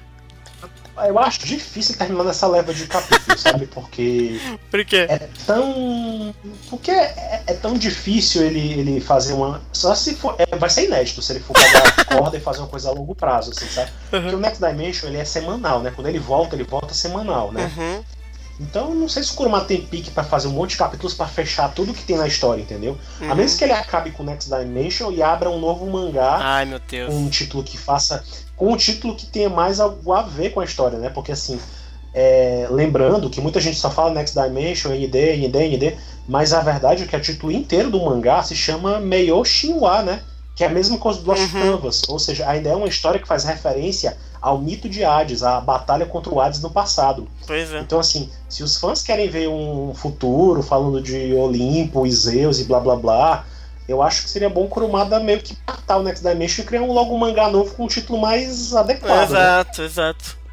Eu acho difícil terminar nessa leva de capítulos, sabe? Porque... Por quê? É tão... Porque é, é tão difícil ele, ele fazer uma... Só se for... É, vai ser inédito se ele for pegar a corda e fazer uma coisa a longo prazo, assim, sabe? Uhum. Porque o Next Dimension, ele é semanal, né? Quando ele volta, ele volta semanal, né? Uhum. Então, não sei se o Kurumada tem pique pra fazer um monte de capítulos pra fechar tudo que tem na história, entendeu? Uhum. A menos que ele acabe com o Next Dimension e abra um novo mangá. Ai, meu Deus. Com um título que faça... Com um título que tenha mais algo a ver com a história, né? Porque, assim, é, lembrando que muita gente só fala Next Dimension, N D, N D, N D, mas a verdade é que o título inteiro do mangá se chama Meiyou Shinwa, né? Que é a mesma coisa do Lost uhum. Canvas. Ou seja, ainda é uma história que faz referência ao mito de Hades, à batalha contra o Hades no passado. Pois é. Então, assim, se os fãs querem ver um futuro falando de Olimpo e Zeus e blá blá blá, eu acho que seria bom o Kurumada meio que matar o Next Dimension e criar um, logo um mangá novo com um título mais adequado. Exato, né? exato.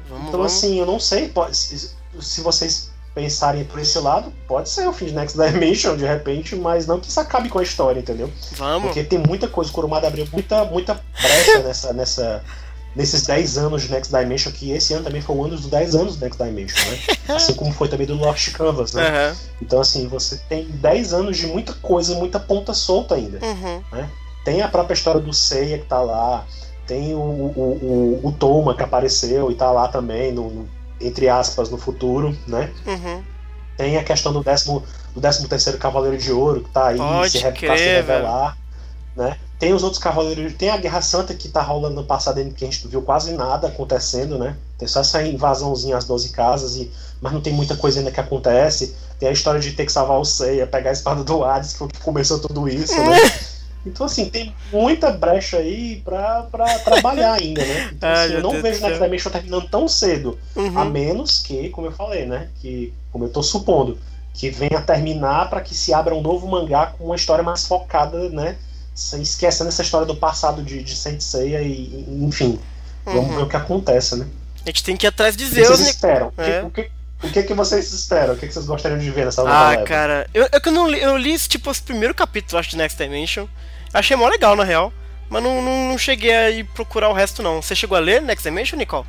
Vamos, então, vamos. assim, eu não sei, pode, se, se vocês pensarem por esse lado, pode ser o fim de Next Dimension, de repente, mas não que isso acabe com a história, entendeu? Vamos. Porque tem muita coisa, o Kurumada abriu muita, muita brecha nessa, nessa, nesses dez anos de Next Dimension, que esse ano também foi o ano dos dez anos do Next Dimension, né? Assim como foi também do Lost Canvas, né? Uhum. Então, assim, você tem dez anos de muita coisa, muita ponta solta ainda, Uhum. né? Tem a própria história do Seiya que tá lá, tem o, o, o, o Toma que apareceu e tá lá também, no, no, entre aspas, no futuro, né? Uhum. Tem a questão do décimo, do décimo terceiro Cavaleiro de Ouro, que tá aí, Pode se, re, crer, pra se revelar, né? Tem os outros Cavaleiros, tem a Guerra Santa que tá rolando no passado, que a gente não viu quase nada acontecendo, né? Tem só essa invasãozinha às doze casas, e, mas não tem muita coisa ainda que acontece. Tem a história de ter que salvar o Seiya, pegar a espada do Hades, que foi o que começou tudo isso, né? Então, assim, tem muita brecha aí pra, pra trabalhar ainda, né? Então, Ai, assim, eu meu não Deus vejo do Next céu. Dimension terminando tão cedo, Uhum. a menos que, como eu falei, né? Que, como eu tô supondo, que venha terminar para que se abra um novo mangá com uma história mais focada, né? Sem esquecendo essa história do passado de, de Saint Seiya e, enfim, vamos Uhum. ver o que acontece, né? A gente tem que ir atrás de O que Zeus, vocês né? esperam? É. O que, o que, o que, que vocês esperam? O que, que vocês gostariam de ver nessa nova Ah, leva? cara, eu, eu, que não li, eu li tipo os primeiros capítulos, acho, de Next Dimension. Achei mó legal, na real. Mas não, não, não cheguei a ir procurar o resto, não. Você chegou a ler Next Dimension, Nicole?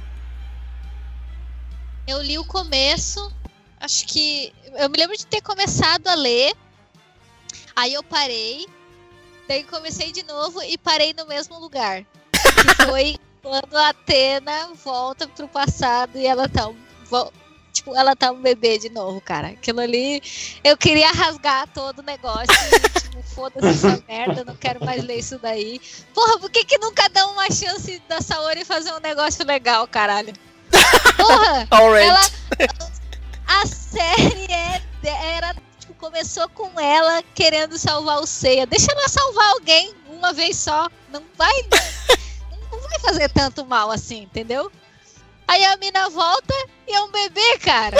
Eu li o começo, acho que. Eu me lembro de ter começado a ler, aí eu parei, daí comecei de novo e parei no mesmo lugar. Que foi quando a Athena volta pro passado e ela tá. vo- Tipo, ela tá um bebê de novo, cara. Aquilo ali, eu queria rasgar todo o negócio. E, tipo, foda-se essa merda, não quero mais ler isso daí. Porra, por que que nunca dá uma chance da Saori fazer um negócio legal, caralho? Porra! Alright. Ela, a série é, era, tipo, começou com ela querendo salvar o Seiya. Deixa ela salvar alguém uma vez só. Não vai, não vai fazer tanto mal assim, entendeu? Aí a mina volta e é um bebê, cara.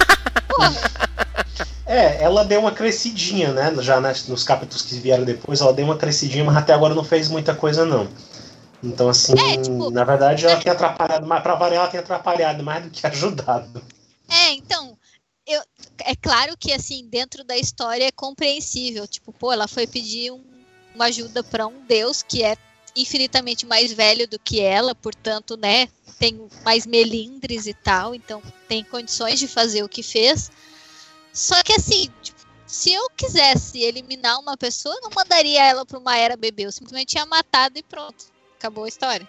Porra. É, ela deu uma crescidinha, né? Já nas, nos capítulos que vieram depois, ela deu uma crescidinha, mas até agora não fez muita coisa, não. Então, assim, É, tipo, na verdade, ela tem atrapalhado, mas pra variar, ela tem atrapalhado mais do que ajudado. É, então, eu, é claro que, assim, dentro da história é compreensível. Tipo, pô, ela foi pedir um, uma ajuda pra um deus que é infinitamente mais velho do que ela, portanto, né, tem mais melindres e tal, então tem condições de fazer o que fez. Só que, assim, tipo, se eu quisesse eliminar uma pessoa, eu não mandaria ela pra uma era bebê, eu simplesmente tinha matado e pronto, acabou a história.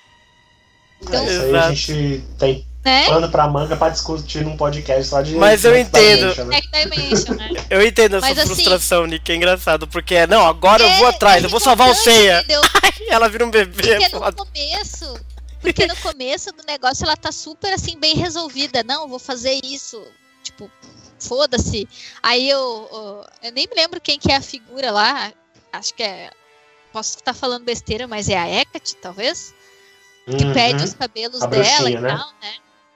Então, É, isso aí Exato. a gente tem né? pano pra manga pra discutir num podcast só de. Mas eu Next entendo. Dimension, né? Next Dimension, né? Eu entendo essa Mas, assim, frustração, Nick, é engraçado, porque, não, agora eu vou É, atrás, é eu vou salvar o importante, Seiya. entendeu? Ela vira um bebê, Porque é no foda. começo, porque no começo do negócio ela tá super assim, bem resolvida. Não, eu vou fazer isso. Tipo, foda-se. Aí eu, eu. Eu nem me lembro quem que é a figura lá. Acho que é. Posso estar falando besteira, mas é a Hecate, talvez? Que Uhum, perde os cabelos A dela bruxinha, e né? tal, né?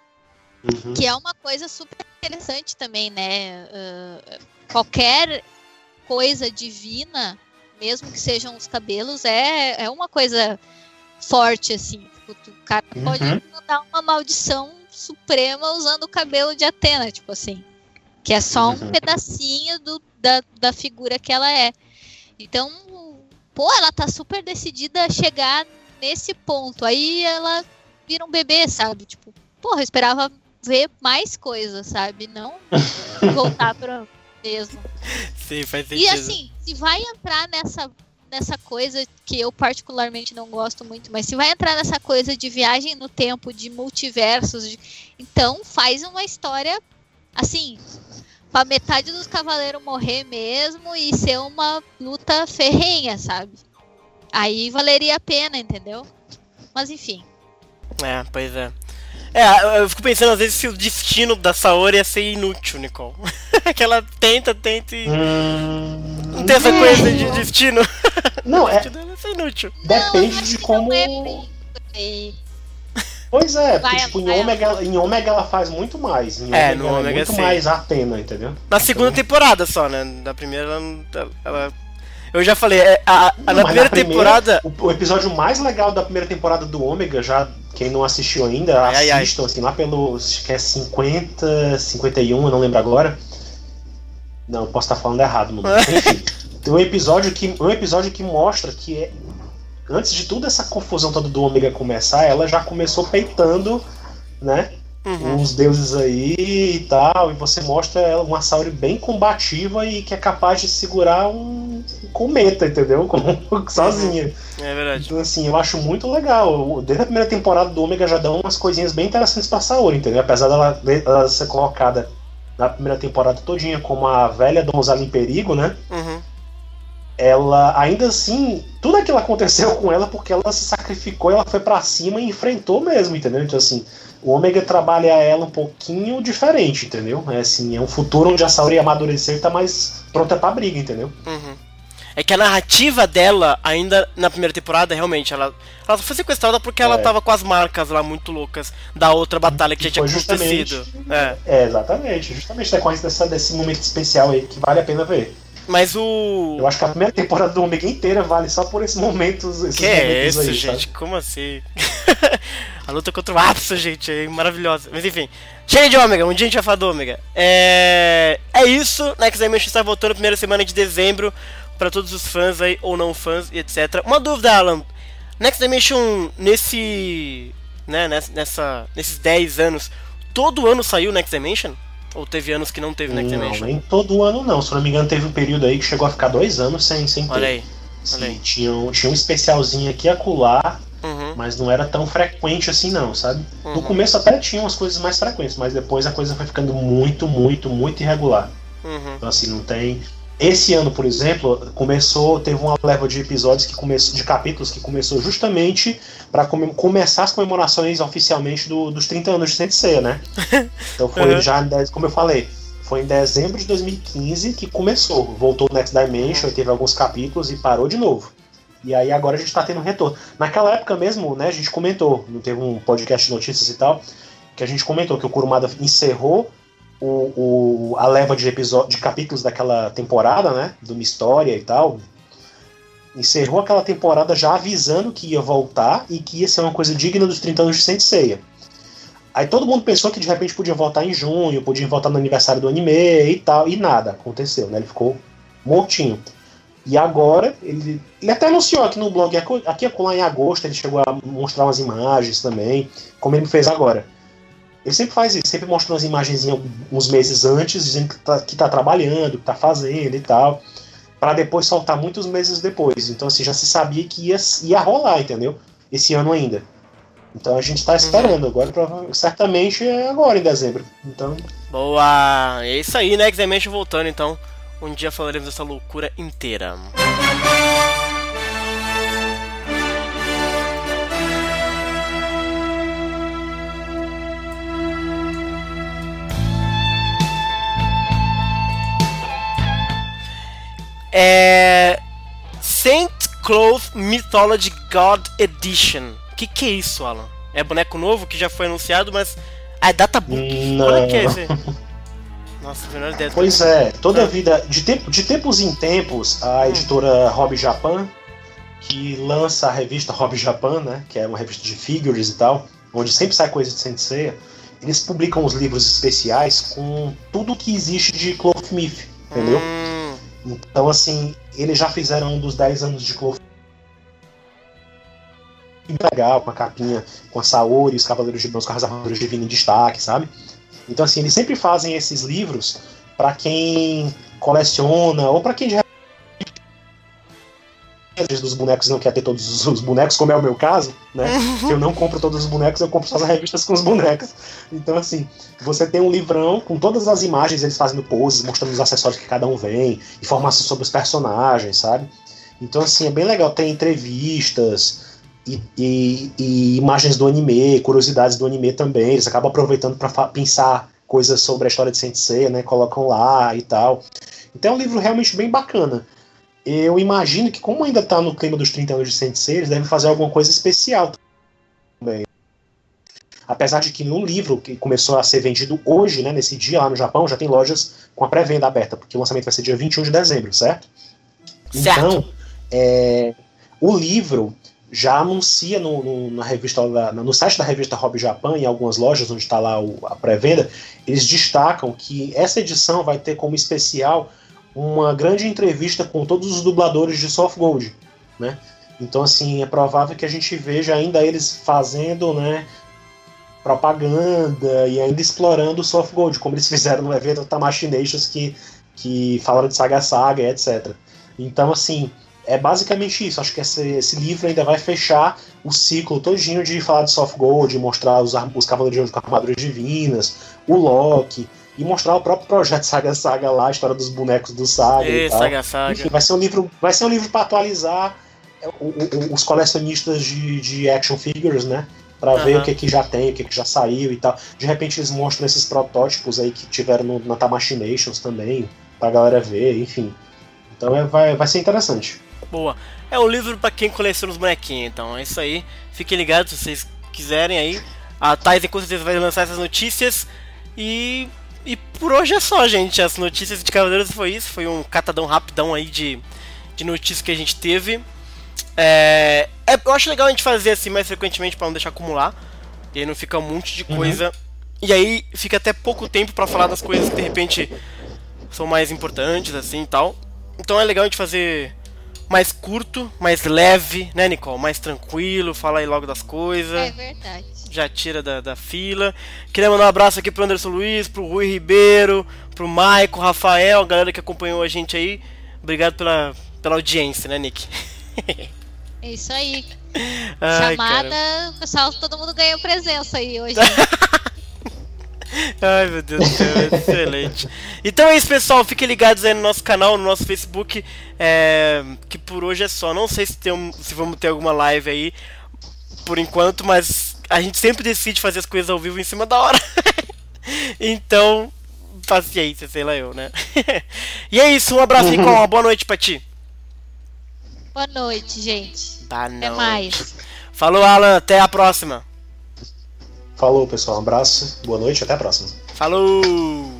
uhum. Que é uma coisa super interessante também, né? Uh, qualquer coisa divina, mesmo que sejam os cabelos, é, é uma coisa forte, assim. O cara pode Uhum. mandar uma maldição suprema usando o cabelo de Atena, tipo assim. Que é só um Uhum. pedacinho do, da, da figura que ela é. Então, pô, ela tá super decidida a chegar nesse ponto. Aí ela vira um bebê, sabe? Tipo, porra, eu esperava ver mais coisas, sabe? Não voltar pra mesmo. Sim, faz sentido. E assim, se vai entrar nessa, nessa coisa que eu particularmente não gosto muito, mas se vai entrar nessa coisa de viagem no tempo, de multiversos, de- então faz uma história assim, pra metade dos cavaleiros morrer mesmo e ser uma luta ferrenha, sabe? Aí valeria a pena, entendeu? Mas enfim. É, pois é. É, eu fico pensando às vezes se o destino da Saori ia ser inútil, Nicole. Que ela tenta, tenta e. Hum, Não tem essa é, coisa de destino. Não, O é, destino dela ia ser inútil. depende Não, eu acho de que como. não é bem por aí. Pois é, Vai, porque tipo, em, vai, Ômega, em Ômega ela faz muito mais. Em É, Ômega no ela Ômega muito sim. mais Atena, entendeu? Na segunda Então- temporada só, né? Na primeira ela. não- ela- Eu já falei, é, a, a- Não, na mas primeira na primeira, temporada. O, o episódio mais legal da primeira temporada do Ômega, já Quem não assistiu ainda, ai, assistam, ai. assim, lá pelo, acho que é cinquenta, cinquenta e um, eu não lembro agora. Não, posso estar falando errado, mano. Enfim, tem um episódio que, um episódio que mostra que é, antes de toda essa confusão toda do Ômega começar, ela já começou peitando, né, uhum. os deuses aí e tal, e você mostra ela uma Saori bem combativa e que é capaz de segurar um, um cometa, entendeu? Sozinha. Uhum. É verdade. Então, assim, eu acho muito legal. Desde a primeira temporada do Ômega já dão umas coisinhas bem interessantes pra Saori, entendeu? Apesar dela, dela ser colocada na primeira temporada todinha como a velha donzela em perigo, né? Uhum. Ela, ainda assim, tudo aquilo aconteceu com ela porque ela se sacrificou, ela foi pra cima e enfrentou mesmo, entendeu? Então, assim, o Ômega trabalha ela um pouquinho diferente, entendeu? É, assim, é um futuro onde a Saori amadureceu e tá mais pronta pra briga, entendeu? Uhum. É que a narrativa dela, ainda na primeira temporada, realmente, ela, ela foi sequestrada porque ela é. tava com as marcas lá muito loucas da outra batalha que já tinha acontecido. É. é, exatamente. Justamente decorrência dessa, desse momento especial aí que vale a pena ver. Mas o... Eu acho que a primeira temporada do Ômega inteira vale só por esses momentos. Esses que é momentos isso, aí, gente? sabe? Como assim? A luta contra o Apso, gente, é maravilhosa. Mas enfim, chega de Ômega, um dia a gente vai falar do Ômega. É, é isso, Next Dimension está voltando na primeira semana de dezembro para todos os fãs aí, ou não fãs, e etcétera. Uma dúvida, Alan. Next Dimension, nesse... né, nessa, nesses dez anos, todo ano saiu Next Dimension? Ou teve anos que não teve Next Dimension? Não, nem todo ano não. Se não me engano, teve um período aí que chegou a ficar dois anos sem, sem ter. Olha aí. Sim, Olha aí. Tinha, um, tinha um especialzinho aqui e acolá, uhum. mas não era tão frequente assim não, sabe? Uhum. No começo até tinha umas coisas mais frequentes, mas depois a coisa foi ficando muito, muito, muito irregular. Uhum. Então assim, não tem... Esse ano, por exemplo, começou, teve uma leva de episódios que começou, de capítulos que começou justamente para come, começar as comemorações oficialmente do, dos trinta anos de Sensei, né? Então foi uhum. já, como eu falei, foi em dezembro de dois mil e quinze que começou, voltou o Next Dimension, uhum. teve alguns capítulos e parou de novo. E aí agora a gente tá tendo um retorno. Naquela época mesmo, né, a gente comentou, não teve um podcast de notícias e tal, que a gente comentou que o Kurumada encerrou O, o, a leva de, episódio, de capítulos daquela temporada, né, de uma história e tal, encerrou aquela temporada já avisando que ia voltar e que ia ser uma coisa digna dos trinta anos de Saint Seiya. Aí todo mundo pensou que de repente podia voltar em junho, podia voltar no aniversário do anime e tal, e nada aconteceu, né, ele ficou mortinho. E agora, ele, ele até anunciou aqui no blog, aqui lá em agosto, ele chegou a mostrar umas imagens também, como ele fez agora. Ele sempre faz isso, sempre mostra umas imagens uns meses antes, dizendo que tá, que tá trabalhando, que tá fazendo e tal, para depois soltar muitos meses depois. Então, assim, já se sabia que ia, ia rolar, entendeu? Esse ano ainda. Então a gente tá esperando, agora certamente é agora em dezembro. Então... Boa! É isso aí, né? Next Dimension voltando, então. Um dia falaremos dessa loucura inteira. É... Saint Cloth Mythology God Edition. O que, que é isso, Alan? É boneco novo que já foi anunciado, mas... Ah, é databook. Não. Qual é que é esse? Nossa, a menor ideia. Pois é, toda a vida... De, tempo, de tempos em tempos, a editora Hobby Japan, que lança a revista Hobby Japan, né? Que é uma revista de figures e tal, onde sempre sai coisa de Saint Seiya, eles publicam os livros especiais com tudo que existe de Cloth Myth, entendeu? Hum. Então, assim, eles já fizeram um dos dez anos de Cloth legal, com a capinha, com a Saori, os Cavaleiros de Bronze, com as armaduras divinas em destaque, sabe? Então, assim, eles sempre fazem esses livros para quem coleciona, ou para quem de repente dos bonecos não quer ter todos os bonecos, como é o meu caso, né? Eu não compro todos os bonecos, eu compro só as revistas com os bonecos. Então, assim, você tem um livrão com todas as imagens, eles fazendo poses, mostrando os acessórios que cada um vem, informações sobre os personagens, sabe? Então, assim, é bem legal. Tem entrevistas e, e, e imagens do anime, curiosidades do anime também. Eles acabam aproveitando para pensar coisas sobre a história de Saint Seiya, né? Colocam lá e tal. Então é um livro realmente bem bacana. Eu imagino que, como ainda está no clima dos trinta anos de Saint Seiya, eles devem fazer alguma coisa especial também. Apesar de que no livro, que começou a ser vendido hoje, né, nesse dia lá no Japão, já tem lojas com a pré-venda aberta, porque o lançamento vai ser dia vinte e um de dezembro, certo? Certo. Então, é, o livro já anuncia no, no, na revista, no site da revista Hobby Japan, em algumas lojas onde está lá o, a pré-venda, eles destacam que essa edição vai ter como especial uma grande entrevista com todos os dubladores de Soft Gold, né? Então, assim, é provável que a gente veja ainda eles fazendo, né, propaganda e ainda explorando o Soft Gold, como eles fizeram no evento Tamashii Nations, que, que falaram de Saga Saga, etcétera. Então, assim, é basicamente isso. Acho que esse, esse livro ainda vai fechar o ciclo todinho de falar de Soft Gold, mostrar os, os Cavaleiros de Ouro com armaduras divinas, o Loki, e mostrar o próprio projeto Saga Saga lá, a história dos bonecos do Saga e, e tal. Saga Saga. Enfim, vai ser um livro, vai ser um livro para atualizar o, o, os colecionistas de, de action figures, né? Para uhum. ver o que, que já tem, o que, que já saiu e tal. De repente eles mostram esses protótipos aí que tiveram no, na Tamashii Nations também, pra galera ver, enfim. Então é, vai, vai ser interessante. Boa. É um livro pra quem coleciona os bonequinhos, então é isso aí. Fiquem ligados se vocês quiserem aí. A Tyson com certeza vai lançar essas notícias. E, e por hoje é só, gente. As notícias de Cavaleiros foi isso. Foi um catadão rapidão aí de, de notícias que a gente teve. É, é, eu acho legal a gente fazer assim mais frequentemente pra não deixar acumular. E aí não fica um monte de coisa. Uhum. E aí fica até pouco tempo pra falar das coisas que de repente são mais importantes assim e tal. Então é legal a gente fazer mais curto, mais leve, né, Nicole? Mais tranquilo, falar aí logo das coisas. É verdade. Já tira da, da fila. Queria mandar um abraço aqui pro Anderson Luiz, pro Rui Ribeiro, pro Maico, Rafael, a galera que acompanhou a gente aí. Obrigado pela, pela audiência, né, Nick? É isso aí. Ai, chamada, cara. Pessoal, todo mundo ganhou presença aí hoje. Ai, meu Deus do céu, é excelente. Então é isso, pessoal, fiquem ligados aí no nosso canal, no nosso Facebook, é, que por hoje é só. Não sei se, tem um, se vamos ter alguma live aí por enquanto, mas a gente sempre decide fazer as coisas ao vivo em cima da hora. Então, paciência, sei lá eu, né? E é isso, um abraço, Nicole, uma boa noite pra ti. Boa noite, gente. Boa Até noite. mais. Falou, Alan, até a próxima. Falou, pessoal, um abraço, boa noite, até a próxima. Falou!